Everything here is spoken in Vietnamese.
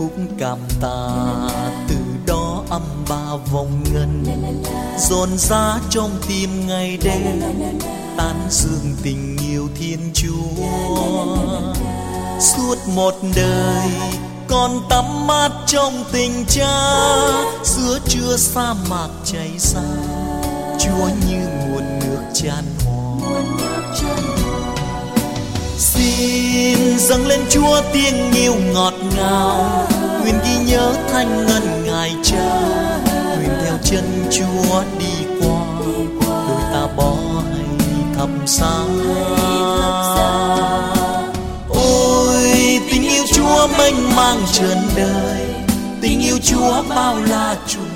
khúc cảm tạ, từ đó âm ba vòng ngân dồn giá trong tim ngày đêm, tán dương tình yêu Thiên Chúa. Suốt một đời con tắm mát trong tình Cha, giữa trưa sa mạc cháy xa, Chúa như nguồn nước chan hòa. Xin dâng lên Chúa tiếng yêu ngọt ngào, nguyện ghi nhớ thanh ngân Ngài Cha, nguyện theo chân Chúa đi qua, đôi ta bỏ hay thập xa. Ôi tình yêu Chúa mênh mang trần đời, tình yêu Chúa bao la trùng